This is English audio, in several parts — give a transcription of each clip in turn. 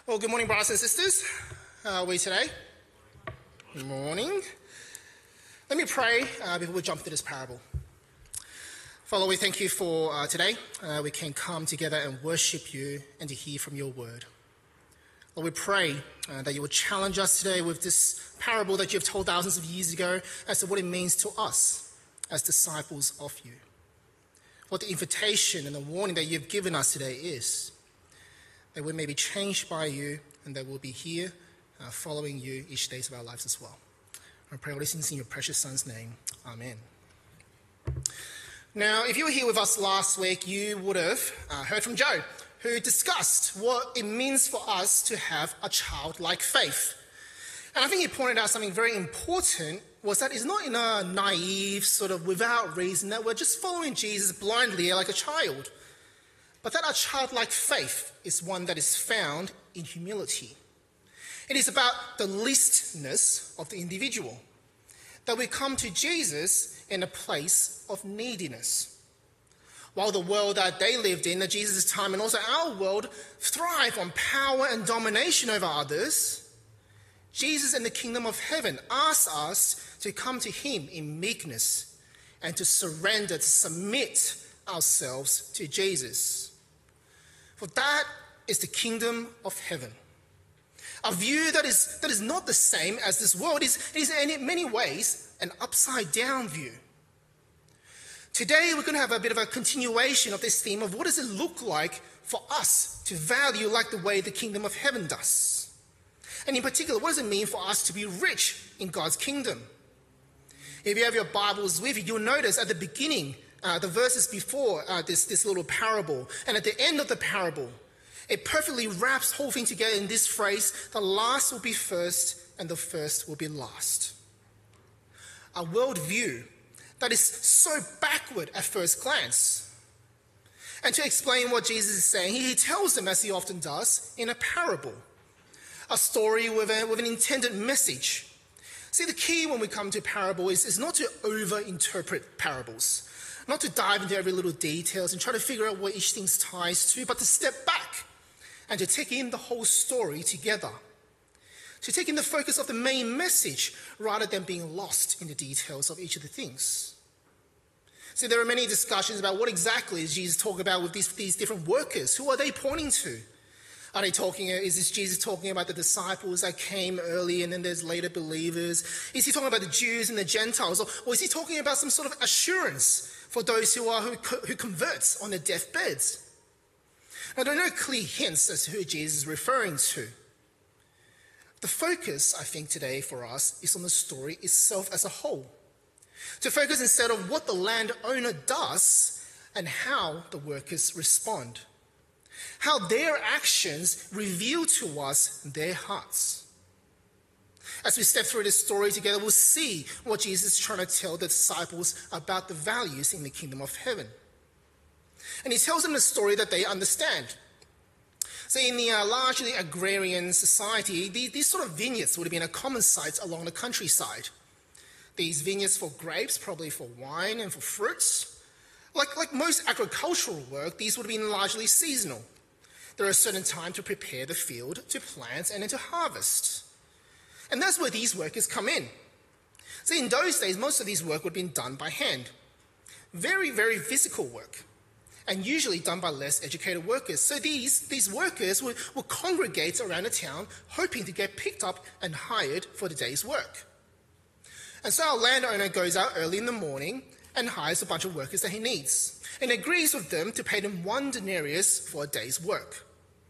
Well, good morning, brothers and sisters. How are we today? Good morning. Let me pray before we jump into this parable. Father, we thank you for today. We can come together and worship you and to hear from your word. Lord, we pray that you will challenge us today with this parable that you have told thousands of years ago as to what it means to us as disciples of you. What the invitation and the warning that you've given us today is. That we may be changed by you and that we'll be here following you each day of our lives as well. I pray all these things in your precious Son's name. Amen. Now, if you were here with us last week, you would have heard from Joe, who discussed what it means for us to have a childlike faith. And I think he pointed out something very important, was that it's not in a naive, sort of without reason, that we're just following Jesus blindly like a child. But that our childlike faith is one that is found in humility. It is about the leastness of the individual, that we come to Jesus in a place of neediness. While the world that they lived in, at Jesus' time, and also our world, thrive on power and domination over others, Jesus in the kingdom of heaven asks us to come to him in meekness and to surrender, to submit ourselves to Jesus. For that is the kingdom of heaven. A view that is not the same as this world is in many ways an upside down view. Today we're going to have a bit of a continuation of this theme of what does it look like for us to value like the way the kingdom of heaven does. And in particular, what does it mean for us to be rich in God's kingdom? If you have your Bibles with you, you'll notice at the beginning, the verses before this little parable, and at the end of the parable, it perfectly wraps the whole thing together in this phrase, the last will be first and the first will be last. A worldview that is so backward at first glance. And to explain what Jesus is saying, he tells them, as he often does, in a parable, a story with an intended message. See, the key when we come to parable is not to over-interpret parables, not to dive into every little details and try to figure out what each thing ties to, but to step back and to take in the whole story together. To take in the focus of the main message rather than being lost in the details of each of the things. So there are many discussions about what exactly is Jesus talking about with these different workers. Who are they pointing to? Is this Jesus talking about the disciples that came early and then there's later believers? Is he talking about the Jews and the Gentiles? Or is he talking about some sort of assurance for those who converts on their deathbeds? Now, there are no clear hints as to who Jesus is referring to. The focus, I think, today for us is on the story itself as a whole. To focus instead on what the landowner does and how the workers respond. How their actions reveal to us their hearts. As we step through this story together, we'll see what Jesus is trying to tell the disciples about the values in the kingdom of heaven. And he tells them a story that they understand. So in the largely agrarian society, these sort of vineyards would have been a common sight along the countryside. These vineyards for grapes, probably for wine and for fruits. Like most agricultural work, these would have been largely seasonal. There are a certain time to prepare the field, to plant, and then to harvest. And that's where these workers come in. So in those days, most of these work would have been done by hand. Very, very physical work. And usually done by less educated workers. So these workers would congregate around the town, hoping to get picked up and hired for the day's work. And so our landowner goes out early in the morning and hires a bunch of workers that he needs, and agrees with them to pay them 1 denarius for a day's work.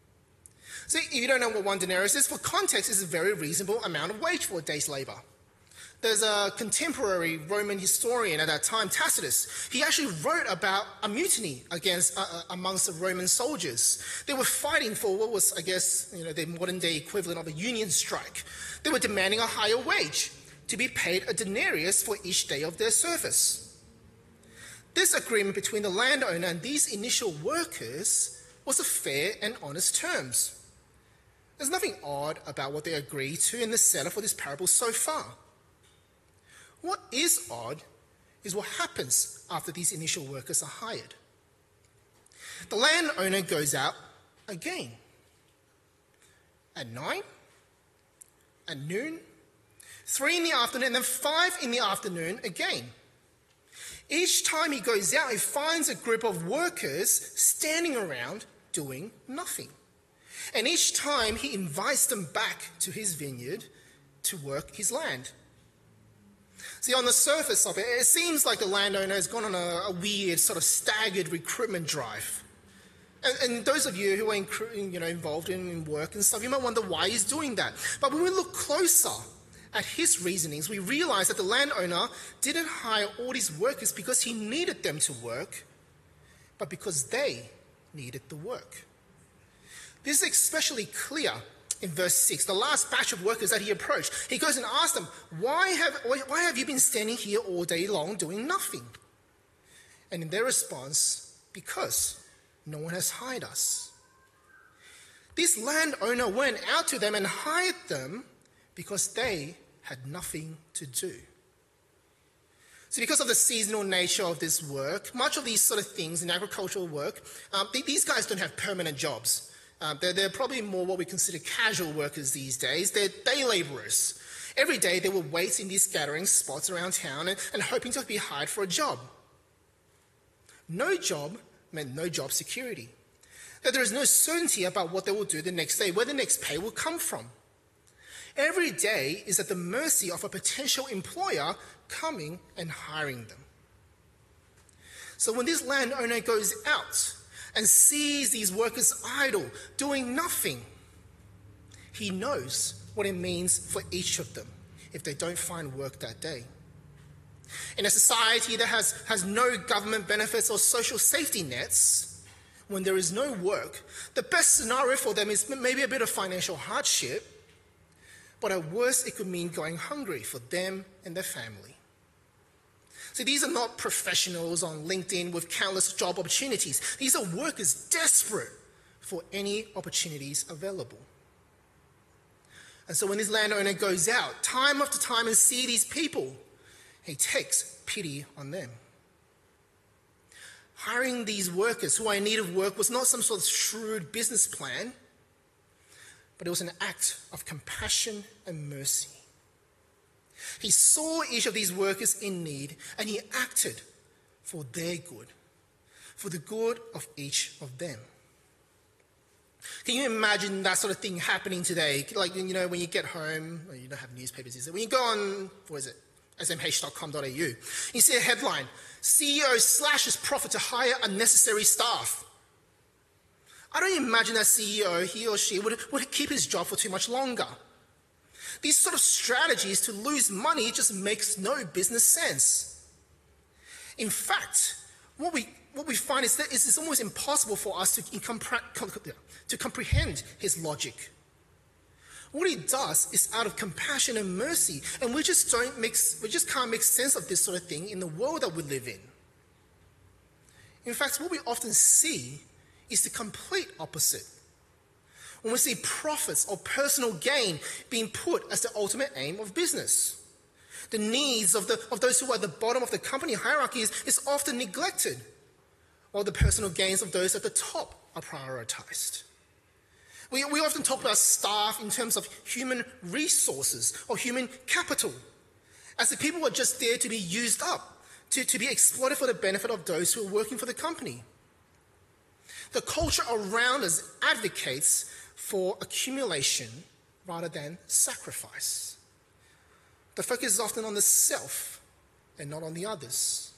So if you don't know what 1 denarius is, for context, it's a very reasonable amount of wage for a day's labor. There's a contemporary Roman historian at that time, Tacitus. He actually wrote about a mutiny amongst the Roman soldiers. They were fighting for what was, the modern-day equivalent of a union strike. They were demanding a higher wage, to be paid a denarius for each day of their service. This agreement between the landowner and these initial workers was a fair and honest terms. There's nothing odd about what they agreed to in the setup for this parable so far. What is odd is what happens after these initial workers are hired. The landowner goes out again. at 9, at noon, 3 in the afternoon, and then 5 in the afternoon again. Each time he goes out, he finds a group of workers standing around doing nothing. And each time he invites them back to his vineyard to work his land. See, on the surface of it, it seems like the landowner has gone on a weird sort of staggered recruitment drive. And those of you who are involved in work and stuff, you might wonder why he's doing that. But when we look closer at his reasonings, we realize that the landowner didn't hire all these workers because he needed them to work, but because they needed the work. This is especially clear in verse 6, the last batch of workers that he approached. He goes and asks them, why have you been standing here all day long doing nothing? And in their response, because no one has hired us. This landowner went out to them and hired them because they had nothing to do. So because of the seasonal nature of this work, much of these sort of things in agricultural work, these guys don't have permanent jobs. They're probably more what we consider casual workers these days. They're day labourers. Every day they will wait in these gathering spots around town and hoping to be hired for a job. No job meant no job security. That there is no certainty about what they will do the next day, where the next pay will come from. Every day is at the mercy of a potential employer coming and hiring them. So when this landowner goes out and sees these workers idle, doing nothing, he knows what it means for each of them if they don't find work that day. In a society that has no government benefits or social safety nets, when there is no work, the best scenario for them is maybe a bit of financial hardship, but at worst it could mean going hungry for them and their family. See, these are not professionals on LinkedIn with countless job opportunities. These are workers desperate for any opportunities available. And so when this landowner goes out time after time and sees these people, he takes pity on them. Hiring these workers who are in need of work was not some sort of shrewd business plan, but it was an act of compassion and mercy. He saw each of these workers in need and he acted for their good, for the good of each of them. Can you imagine that sort of thing happening today? Like, when you get home, or you don't have newspapers, is it? When you go on, smh.com.au, you see a headline, CEO slashes profit to hire unnecessary staff. I don't imagine that CEO, he or she, would keep his job for too much longer. These sort of strategies to lose money just makes no business sense. In fact, what we find is that it's almost impossible for us to comprehend his logic. What he does is out of compassion and mercy, and we just can't make sense of this sort of thing in the world that we live in. In fact, what we often see is the complete opposite. When we see profits or personal gain being put as the ultimate aim of business, the needs of those who are at the bottom of the company hierarchy is often neglected, while the personal gains of those at the top are prioritized. We often talk about staff in terms of human resources or human capital, as the people are just there to be used up, to be exploited for the benefit of those who are working for the company. The culture around us advocates for accumulation rather than sacrifice. The focus is often on the self and not on the others.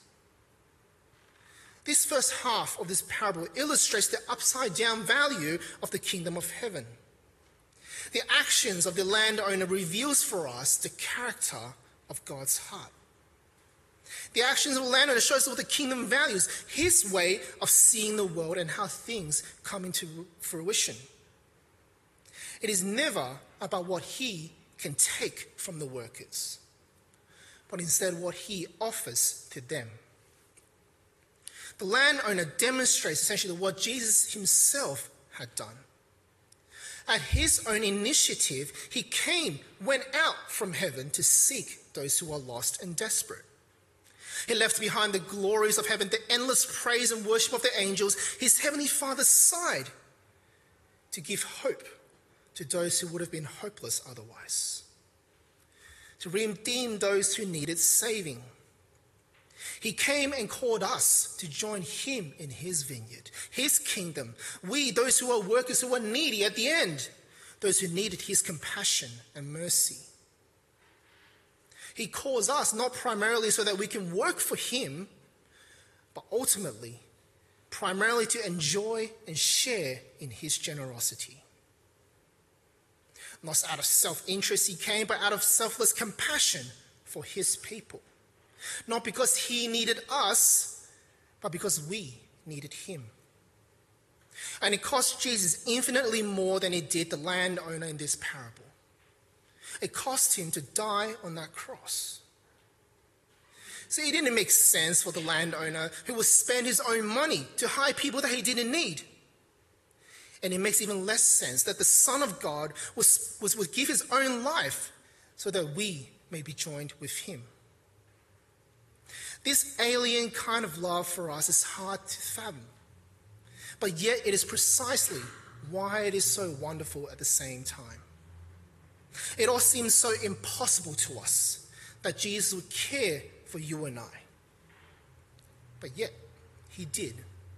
This first half of this parable illustrates the upside-down value of the kingdom of heaven. The actions of the landowner reveals for us the character of God's heart. The actions of the landowner shows what the kingdom values, his way of seeing the world and how things come into fruition. It is never about what he can take from the workers, but instead what he offers to them. The landowner demonstrates essentially what Jesus himself had done. At his own initiative, he went out from heaven to seek those who are lost and desperate. He left behind the glories of heaven, the endless praise and worship of the angels, his heavenly Father's side, to give hope to those who would have been hopeless otherwise, to redeem those who needed saving. He came and called us to join him in his vineyard, his kingdom. We, those who are workers, who are needy at the end, those who needed his compassion and mercy. He calls us not primarily so that we can work for him, but ultimately, primarily to enjoy and share in his generosity. Not out of self-interest he came, but out of selfless compassion for his people. Not because he needed us, but because we needed him. And it cost Jesus infinitely more than it did the landowner in this parable. It cost him to die on that cross. See, it didn't make sense for the landowner who would spend his own money to hire people that he didn't need. And it makes even less sense that the Son of God would give his own life so that we may be joined with him. This alien kind of love for us is hard to fathom, but yet it is precisely why it is so wonderful at the same time. It all seems so impossible to us that Jesus would care for you and I, but yet he did.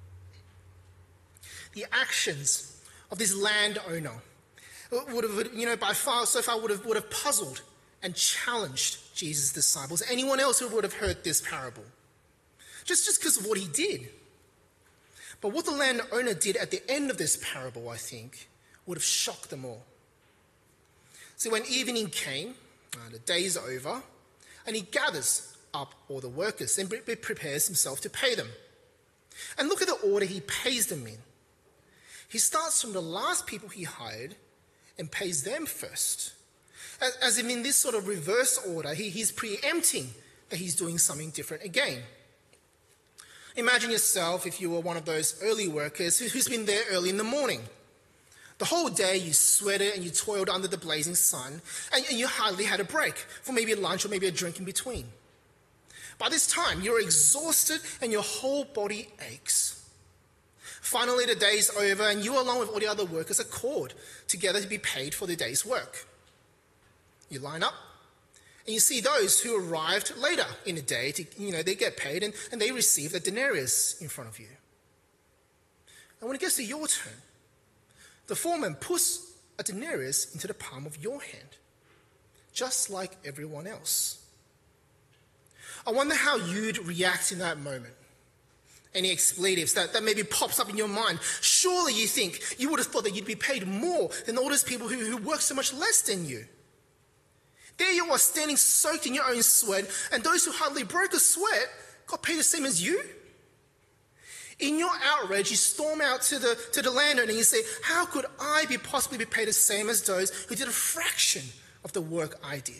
The actions of this landowner would have, by far, so far would have puzzled and challenged Jesus' disciples, anyone else who would have heard this parable, just because of what he did. But what the landowner did at the end of this parable, I think, would have shocked them all. See, when evening came, the day's over, and he gathers up all the workers and prepares himself to pay them. And look at the order he pays them in. He starts from the last people he hired and pays them first. As if in this sort of reverse order, he's preempting that he's doing something different again. Imagine yourself if you were one of those early workers who's been there early in the morning. The whole day you sweated and you toiled under the blazing sun, and you hardly had a break for maybe a lunch or maybe a drink in between. By this time, you're exhausted and your whole body aches. Finally, the day's over and you, along with all the other workers, are called together to be paid for the day's work. You line up and you see those who arrived later in the day, they get paid and they receive the denarius in front of you. And when it gets to your turn, the foreman puts a denarius into the palm of your hand, just like everyone else. I wonder how you'd react in that moment. Any expletives that maybe pops up in your mind. Surely you think, you would have thought that you'd be paid more than all those people who work so much less than you. There you are standing soaked in your own sweat, and those who hardly broke a sweat got paid the same as you. In your outrage, you storm out to the landowner and you say, how could I possibly be paid the same as those who did a fraction of the work I did?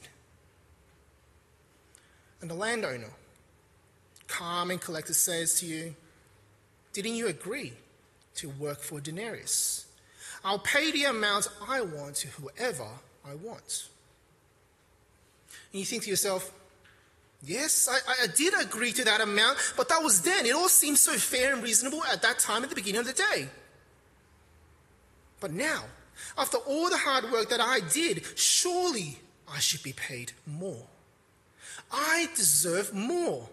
And the landowner, calm and collected, says to you, didn't you agree to work for a denarius? I'll pay the amount I want to whoever I want. And you think to yourself, yes, I did agree to that amount, but that was then. It all seemed so fair and reasonable at that time at the beginning of the day. But now, after all the hard work that I did, surely I should be paid more. I deserve more.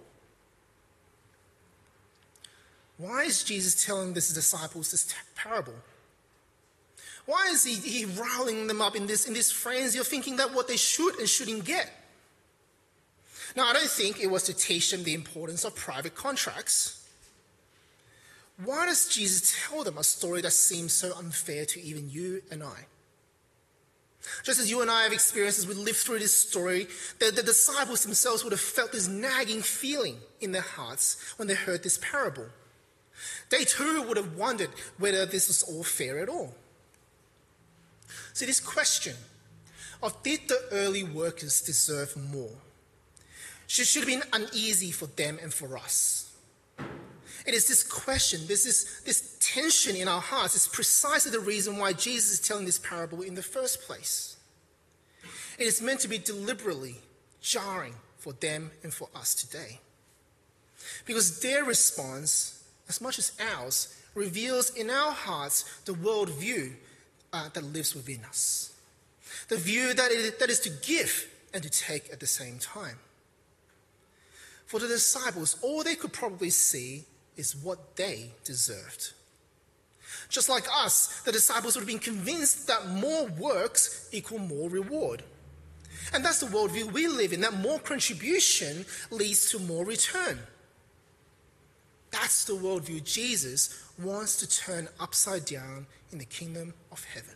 Why is Jesus telling his disciples this parable? Why is he riling them up in this frenzy of thinking that what they should and shouldn't get? Now, I don't think it was to teach them the importance of private contracts. Why does Jesus tell them a story that seems so unfair to even you and I? Just as you and I have experienced as we live through this story, the disciples themselves would have felt this nagging feeling in their hearts when they heard this parable. They too would have wondered whether this was all fair at all. So this question of did the early workers deserve more should have been uneasy for them and for us. It is this question, this tension in our hearts is precisely the reason why Jesus is telling this parable in the first place. It is meant to be deliberately jarring for them and for us today. Because their response, as much as ours, reveals in our hearts the worldview that lives within us. The view that is to give and to take at the same time. For the disciples, all they could probably see is what they deserved. Just like us, the disciples would have been convinced that more works equal more reward. And that's the worldview we live in, that more contribution leads to more return. That's the worldview Jesus wants to turn upside down in the kingdom of heaven.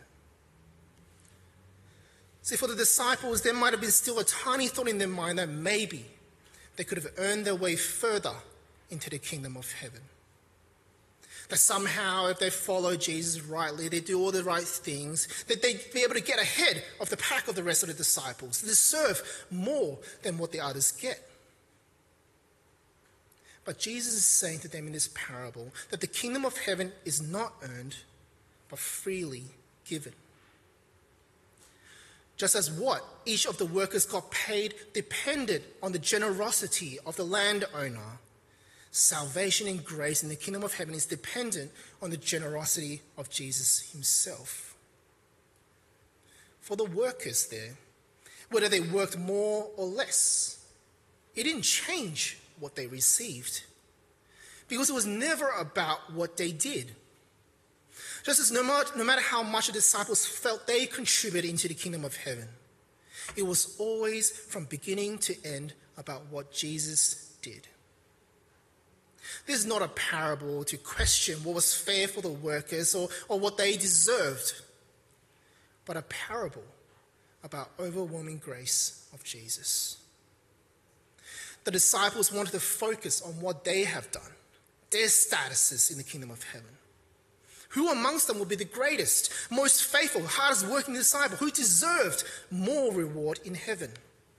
See, for the disciples, there might have been still a tiny thought in their mind that maybe they could have earned their way further into the kingdom of heaven. That somehow, if they follow Jesus rightly, they do all the right things, that they'd be able to get ahead of the pack of the rest of the disciples, to deserve more than what the others get. But Jesus is saying to them in this parable that the kingdom of heaven is not earned, but freely given. Just as what each of the workers got paid depended on the generosity of the landowner, salvation and grace in the kingdom of heaven is dependent on the generosity of Jesus himself. For the workers there, whether they worked more or less, it didn't change what they received, because it was never about what they did. Just as no matter how much the disciples felt they contributed into the kingdom of heaven, it was always from beginning to end about what Jesus did. This is not a parable to question what was fair for the workers or what they deserved, but a parable about overwhelming grace of Jesus. The disciples wanted to focus on what they have done, their statuses in the kingdom of heaven. Who amongst them will be the greatest, most faithful, hardest working disciple, who deserved more reward in heaven?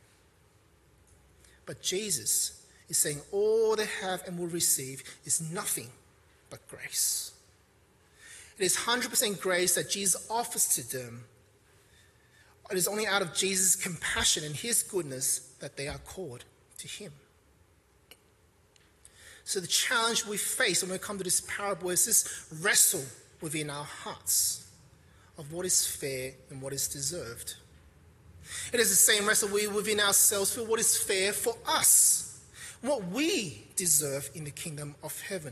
But Jesus is saying all they have and will receive is nothing but grace. It is 100% grace that Jesus offers to them. It is only out of Jesus' compassion and his goodness that they are called to him. So the challenge we face when we come to this parable is this wrestle within our hearts of what is fair and what is deserved. It is the same wrestle within ourselves for what is fair for us, what we deserve in the kingdom of heaven.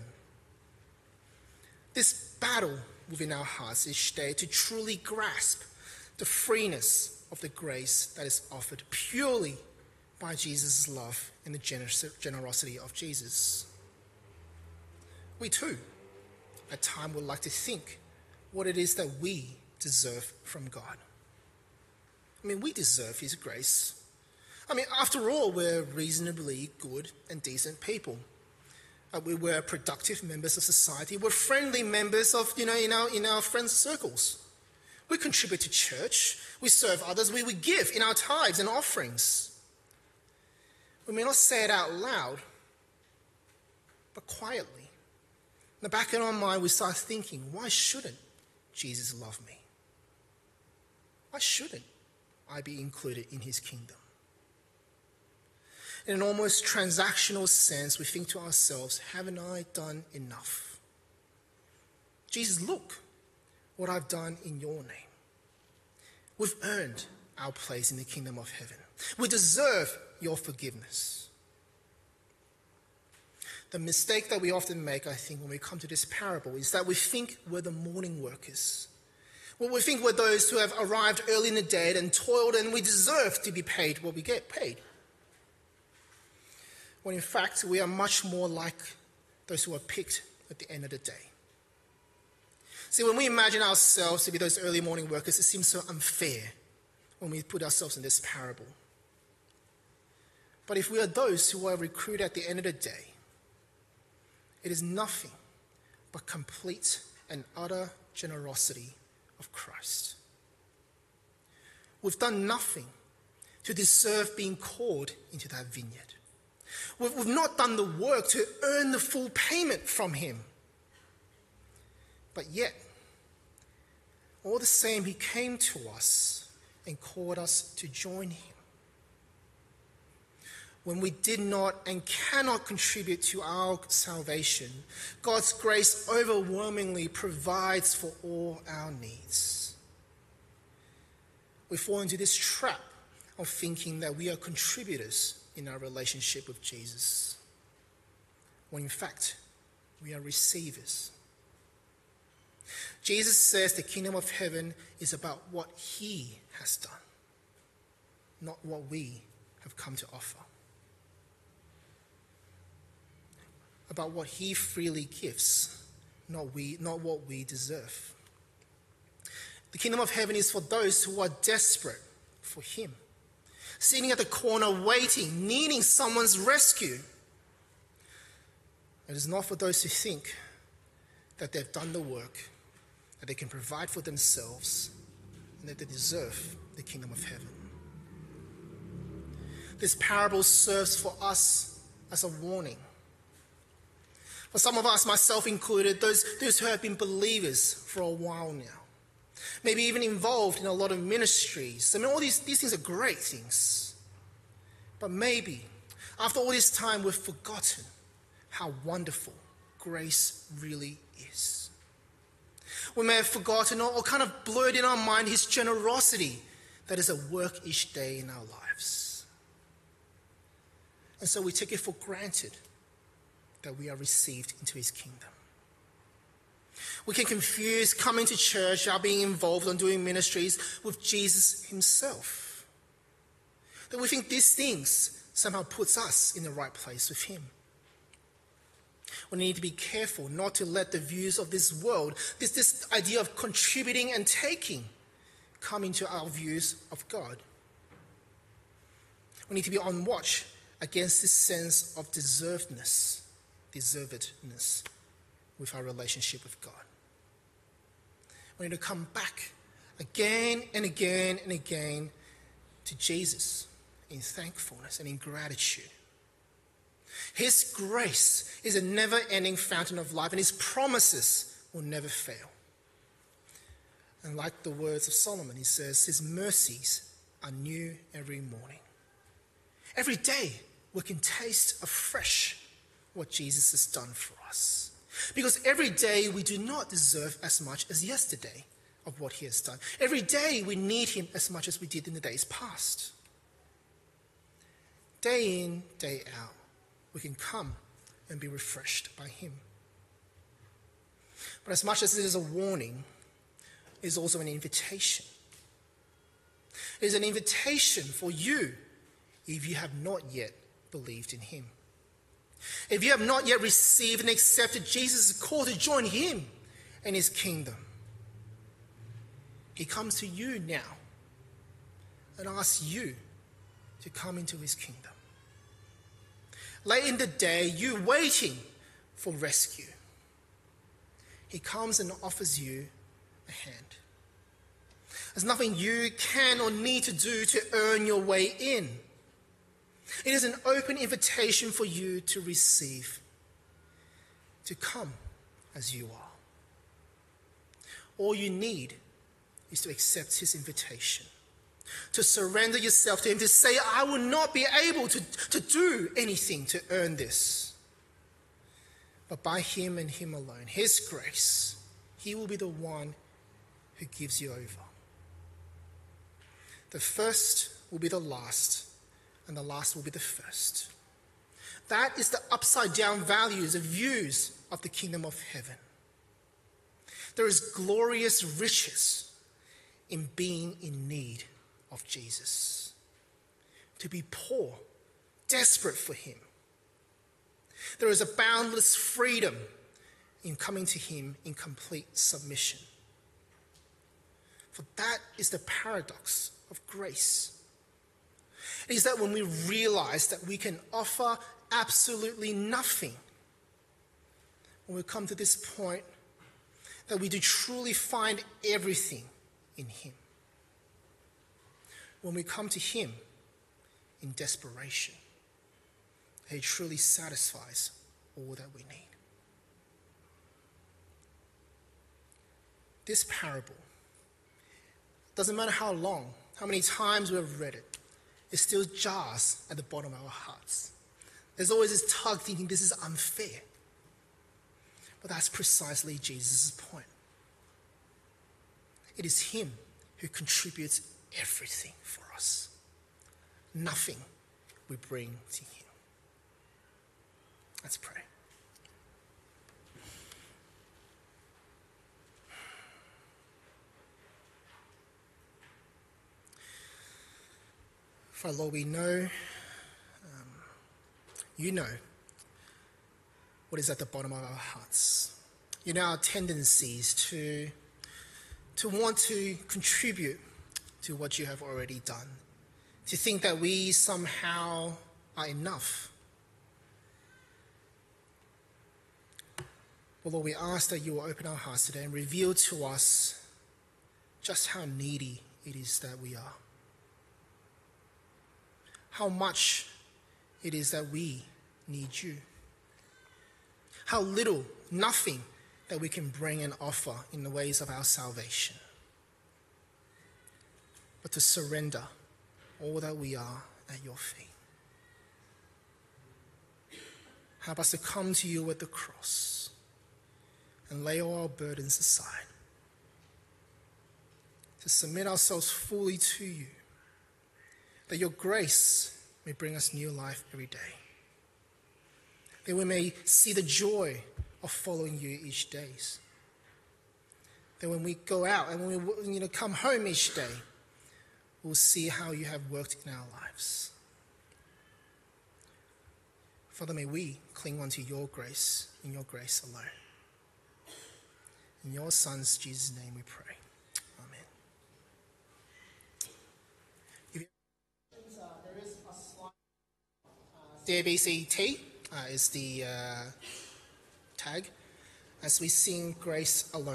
This battle within our hearts each day to truly grasp the freeness of the grace that is offered purely by Jesus' love and the generosity of Jesus. We too, at times, would like to think what it is that we deserve from God. I mean, we deserve his grace. I mean, after all, we're reasonably good and decent people. We're productive members of society. We're friendly members of, in our friends' circles. We contribute to church. We serve others. We give in our tithes and offerings. We may not say it out loud, but quietly. In the back of our mind, we start thinking, why shouldn't Jesus love me? Why shouldn't I be included in his kingdom? In an almost transactional sense, we think to ourselves, haven't I done enough? Jesus, look what I've done in your name. We've earned our place in the kingdom of heaven. We deserve your forgiveness. The mistake that we often make, I think, when we come to this parable is that we think we're the morning workers. Well, we think we're those who have arrived early in the day and toiled and we deserve to be paid what we get paid. When in fact, we are much more like those who are picked at the end of the day. See, when we imagine ourselves to be those early morning workers, it seems so unfair when we put ourselves in this parable. But if we are those who are recruited at the end of the day, it is nothing but complete and utter generosity of Christ. We've done nothing to deserve being called into that vineyard. We've not done the work to earn the full payment from him. But yet, all the same, he came to us and called us to join him. When we did not and cannot contribute to our salvation, God's grace overwhelmingly provides for all our needs. we fall into this trap of thinking that we are contributors in our relationship with Jesus, when in fact, we are receivers. Jesus says the kingdom of heaven is about what he has done, not what we have come to offer. About what he freely gives, not what we deserve. The kingdom of heaven is for those who are desperate for him, sitting at the corner waiting, needing someone's rescue. It is not for those who think that they've done the work, that they can provide for themselves, and that they deserve the kingdom of heaven. This parable serves for us as a warning. For some of us, myself included, those who have been believers for a while now, maybe even involved in a lot of ministries. I mean, all these things are great things. But maybe, after all this time, we've forgotten how wonderful grace really is. We may have forgotten or kind of blurred in our mind his generosity that is at work each day in our lives. And so we take it for granted that we are received into his kingdom. We can confuse coming to church, our being involved in doing ministries with Jesus himself. That we think these things somehow puts us in the right place with him. We need to be careful not to let the views of this world, this idea of contributing and taking, come into our views of God. We need to be on watch against this sense of deservedness with our relationship with God. We need to come back again and again and again to Jesus in thankfulness and in gratitude. His grace is a never-ending fountain of life, and his promises will never fail. And like the words of Solomon, he says, his mercies are new every morning. Every day we can taste afresh what Jesus has done for us. Because every day we do not deserve as much as yesterday of what he has done. Every day we need him as much as we did in the days past. Day in, day out, we can come and be refreshed by him. But as much as it is a warning, it is also an invitation. It is an invitation for you if you have not yet believed in him. If you have not yet received and accepted Jesus' call to join him in his kingdom, he comes to you now and asks you to come into his kingdom. Late in the day, you waiting for rescue, he comes and offers you a hand. There's nothing you can or need to do to earn your way in. It is an open invitation for you to receive, to come as you are. All you need is to accept his invitation, to surrender yourself to him, to say, I will not be able to do anything to earn this. But by him and him alone, his grace, he will be the one who gives you over. The first will be the last, and the last will be the first. That is the upside down views of the kingdom of heaven. There is glorious riches in being in need of Jesus. To be poor, desperate for him. There is a boundless freedom in coming to him in complete submission. For that is the paradox of grace. It is that when we realize that we can offer absolutely nothing, when we come to this point, that we do truly find everything in him. When we come to him in desperation, he truly satisfies all that we need. This parable, doesn't matter how long, how many times we have read it, it still jars at the bottom of our hearts. There's always this tug thinking this is unfair. But that's precisely Jesus' point. It is him who contributes everything for us. Nothing we bring to him. Let's pray. For Lord, we know, you know what is at the bottom of our hearts. You know our tendencies to want to contribute to what you have already done, to think that we somehow are enough. Well, Lord, we ask that you will open our hearts today and reveal to us just how needy it is that we are. How much it is that we need you. How little, nothing that we can bring and offer in the ways of our salvation. But to surrender all that we are at your feet. Help us to come to you at the cross and lay all our burdens aside. To submit ourselves fully to you. That your grace may bring us new life every day. That we may see the joy of following you each day. That when we go out and when we come home each day, we'll see how you have worked in our lives. Father, may we cling onto your grace and your grace alone. In your Son's Jesus' name we pray. Amen. There is a slide. CABCT is the tag as we sing Grace Alone.